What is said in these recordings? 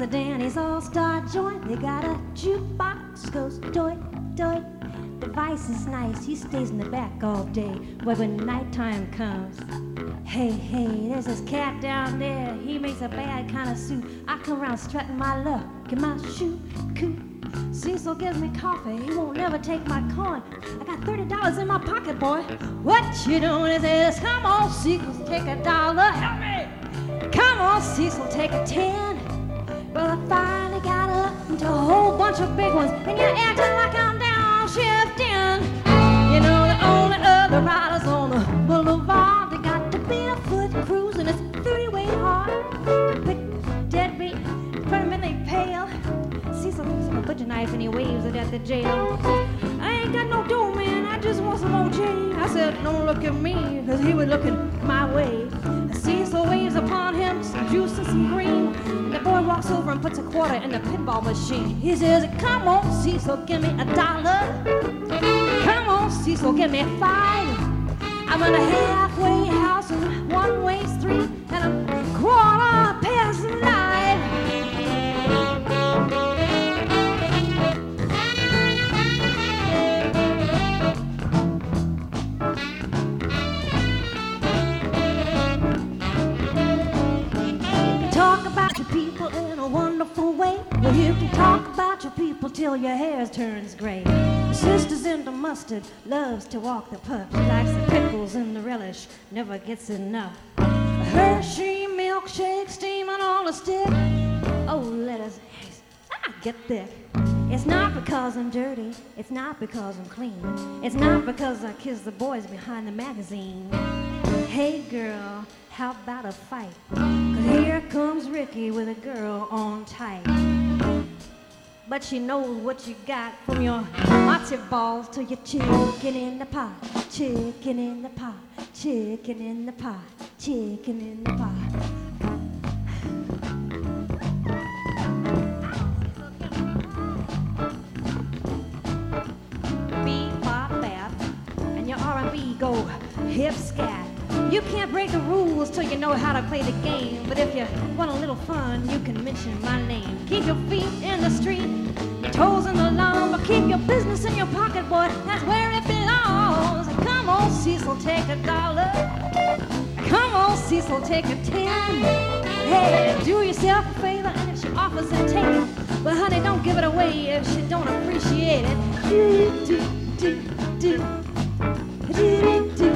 a Danny's All-Star joint. They got a jukebox, goes doit, doit. The vice is nice, he stays in the back all day. But when nighttime comes, hey, hey, there's this cat down there. He makes a bad kind of suit. I come around strutting my luck in my shoe coot. Cecil gives me coffee, he won't never take my coin. I got $30 in my pocket, boy. What you doing is this? Come on, Cecil, take $1. Help me! Come on, Cecil, take a 10. Well, I finally got up into a whole bunch of big ones, and you're acting like I'm downshifting. You know, the only other riders on the boulevard, they got to be a foot cruising. It's 30-way hard. Pick deadbeat, permanently pale. Cecil picks up a butcher knife and he waves it at the jail. I ain't got no dough, man, I just want some OJ. I said, don't look at me, cause he was looking my way. Cecil waves upon him some juice and some green. And the boy walks over and puts a quarter in the pinball machine. He says, come on, Cecil, give me $1. Come on, Cecil, give me 5. I'm in a halfway house and one way's 3 and a quarter past 9. People in a wonderful way. Well, you can talk about your people till your hair turns gray. The sister's into mustard, loves to walk the pup. She likes the pickles and the relish, never gets enough. Hershey milkshake steaming on a stick. Oh, lettuce, I get thick. It's not because I'm dirty, it's not because I'm clean. It's not because I kiss the boys behind the magazine. Hey girl, how about a fight? 'Cause here comes Ricky with a girl on tight. But she knows what you got from your matzo balls to your chicken in the pot. Chicken in the pot, chicken in the pot, chicken in the pot. Bebop, and your R&B go hip scat. You can't break the rules till you know how to play the game. But if you want a little fun, you can mention my name. Keep your feet in the street, your toes in the lawn, but keep your business in your pocket, boy. That's where it belongs. Come on, Cecil, take $1. Come on, Cecil, take a 10. Hey, do yourself a favor, and if she offers it, take it. But honey, don't give it away if she don't appreciate it. Do, do, do, do, do, do, do.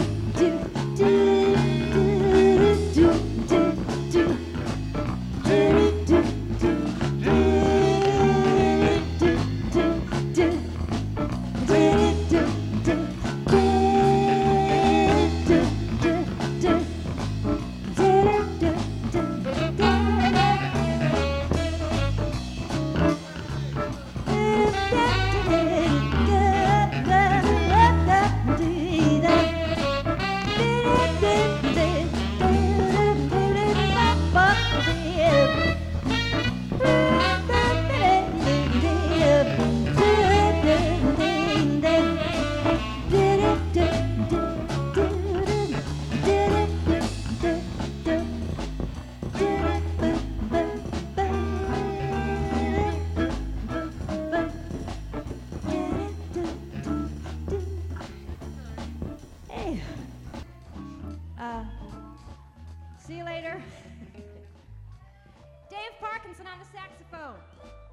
See you later. Dave Parkinson on the saxophone.